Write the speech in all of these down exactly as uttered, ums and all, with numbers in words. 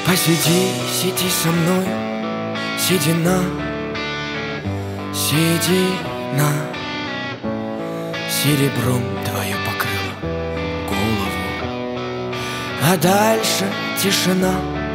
Посиди, сиди со мной, седина, седина, серебром твое покрыло голову, а дальше тишина,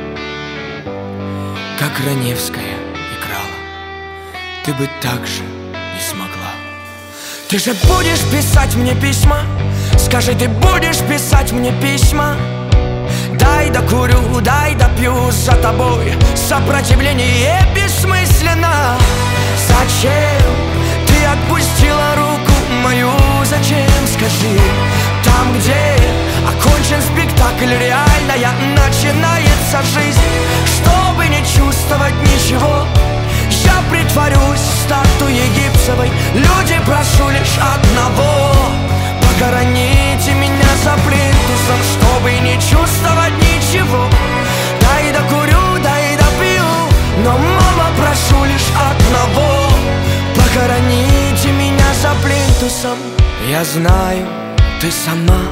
как Раневская играла. Ты бы так же не смогла. Ты же будешь писать мне письма? Скажи, ты будешь писать мне письма? Дай докурю, дай допью за тобой. Сопротивление бессмысленно. Зачем ты отпустила руку мою? Зачем, скажи? Там, где окончен спектакль, реальная начинается жизнь. Чтобы не чувствовать ничего, я притворюсь статуей гипсовой. Люди, прошу лишь одного: похороните меня за плинтусом, чтобы не чувствовать ничего. Дай докурю, дай допью, но, мама, прошу лишь одного: похороните меня за плинтусом. Я знаю, ты сама,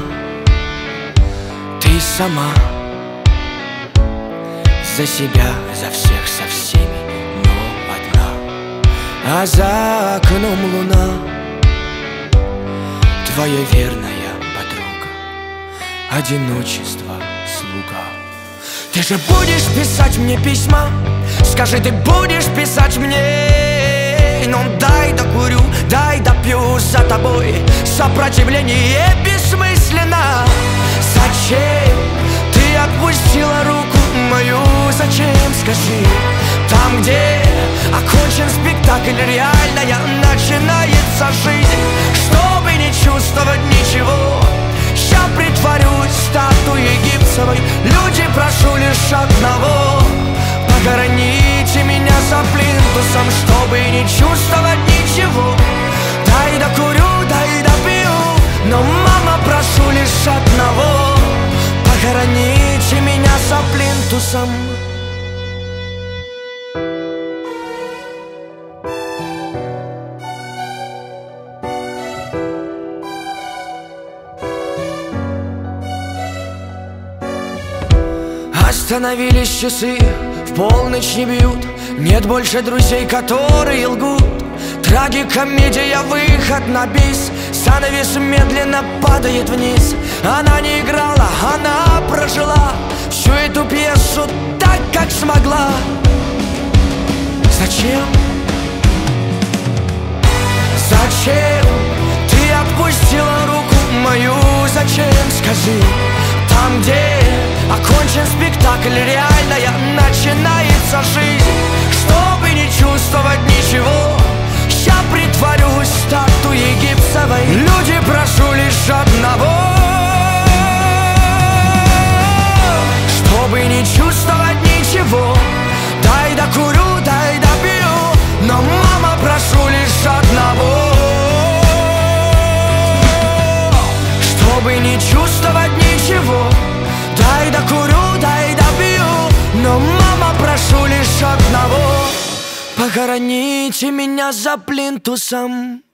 ты сама, за себя, за всех, со всеми, но одна. А за окном луна, твоя верная подруга, одиночество слуга. Ты же будешь писать мне письма? Скажи, ты будешь писать мне? Ну дай докурю, дай допью за тобой. Сопротивление бессмысленно. Зачем ты отпустила руку мою? Зачем, скажи? Там, где окончен спектакль, реальная начинается жизнь. Чтобы не чувствовать ничего, я притворюсь статуей гипсовой. Люди, прошу лишь одного: похороните меня за плинтусом, чтобы не чувствовать ничего. Дай докурю, дай допью, но, мама, прошу лишь одного: похороните меня за плинтусом. Остановились часы, в полночь не бьют. Нет больше друзей, которые лгут. Трагикомедия, выход на бис. Занавес медленно падает вниз. Она не играла, она прожила всю эту пьесу так, как смогла. Зачем? Зачем ты отпустила руку мою? Зачем, скажи? Там, где окончен спектакль, реальная начинается жизнь. Чтобы не чувствовать ничего, я притворюсь статуей гипсовой. Люди, прошу лишь одного: чтобы не чувствовать ничего. Дай докурю, дай допью, но, мама, прошу лишь одного: чтобы не чувствовать ничего. Дай докурю, дай допью, но, мама, прошу лишь одного: похороните меня за плинтусом.